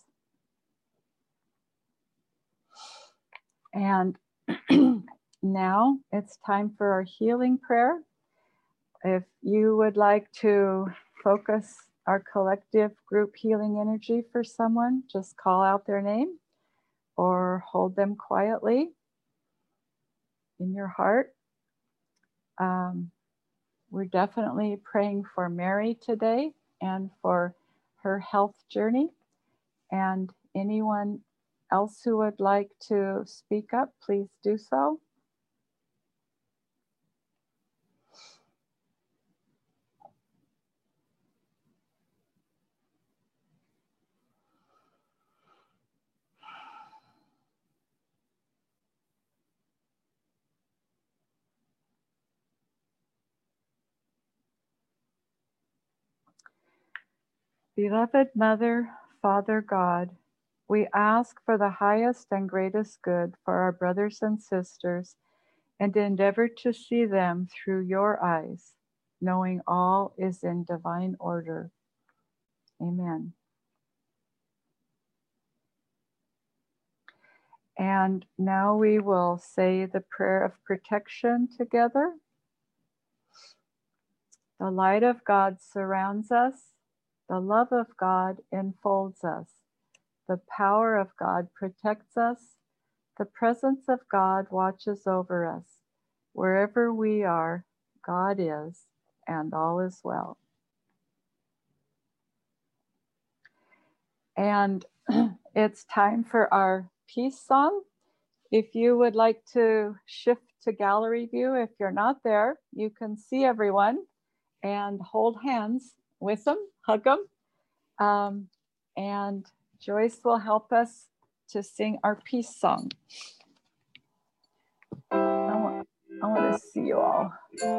And now it's time for our healing prayer. If you would like to focus our collective group healing energy for someone, just call out their name or hold them quietly in your heart. We're definitely praying for Mary today and for her health journey. And anyone else who would like to speak up, please do so. Beloved Mother, Father God, we ask for the highest and greatest good for our brothers and sisters and endeavor to see them through your eyes, knowing all is in divine order. Amen. And now we will say the prayer of protection together. The light of God surrounds us. The love of God enfolds us. The power of God protects us. The presence of God watches over us. Wherever we are, God is, and all is well. And it's time for our peace song. If you would like to shift to gallery view, if you're not there, you can see everyone and hold hands with them, hug them. And Joyce will help us to sing our peace song. I want to see you all.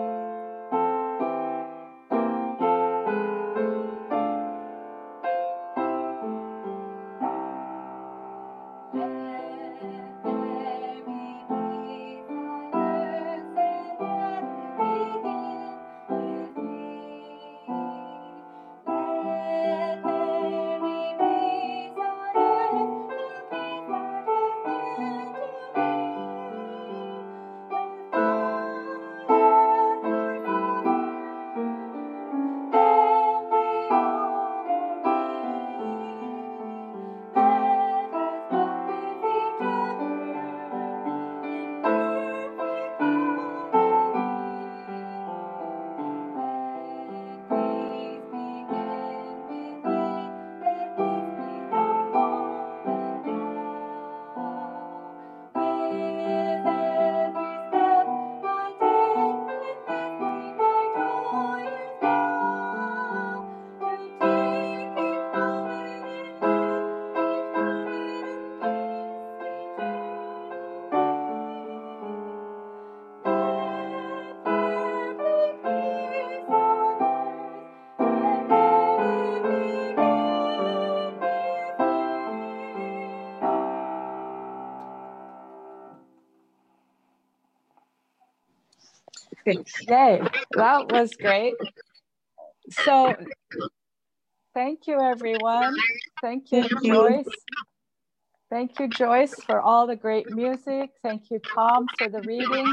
Yay, that was great. So thank you, everyone. Thank you, Joyce. Thank you, Joyce, for all the great music. Thank you, Tom, for the reading.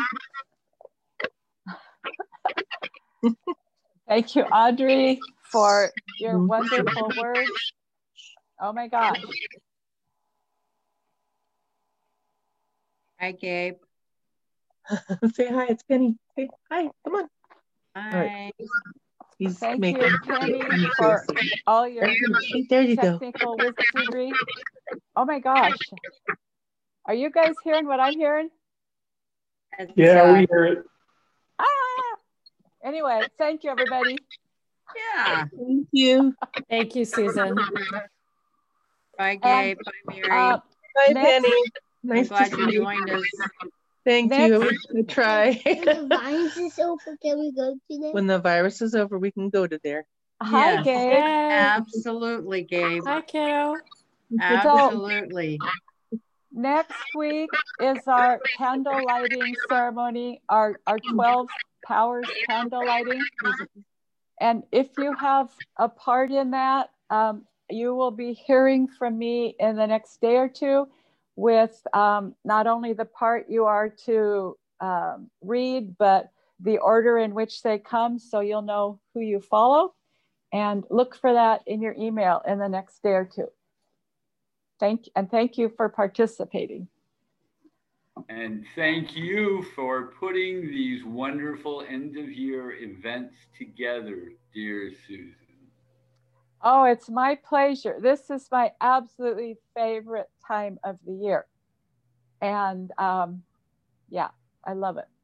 Thank you, Audrey, for your wonderful words. Oh my gosh. Hi, Gabe. Say hi, it's Penny. Say hi, come on. Hi. He's Thank making you, Penny, for all your there you go. technical wizardry. Oh my gosh. Are you guys hearing what I'm hearing? Yeah, we hear it. Ah! Anyway, thank you, everybody. Yeah. Thank you. Thank you, Susan. Bye, Gabe. Bye, Mary. Bye, next- Penny. I'm Nice glad to you see you. joined us. Thank you. We're gonna try. When the virus is over, can we go to there? When the virus is over, we can go to there. Hi, Yes. Gabe. Yay. Absolutely, Gabe. Hi, kiddo. Absolutely. Next week is our candle lighting ceremony, our 12 Powers candle lighting. And if you have a part in that, you will be hearing from me in the next day or two with not only the part you are to read, but the order in which they come, so you'll know who you follow. And look for that in your email in the next day or two. Thank you for participating. And thank you for putting these wonderful end of year events together, dear Susan. Oh, it's my pleasure. This is my absolutely favorite time of the year. And yeah, I love it.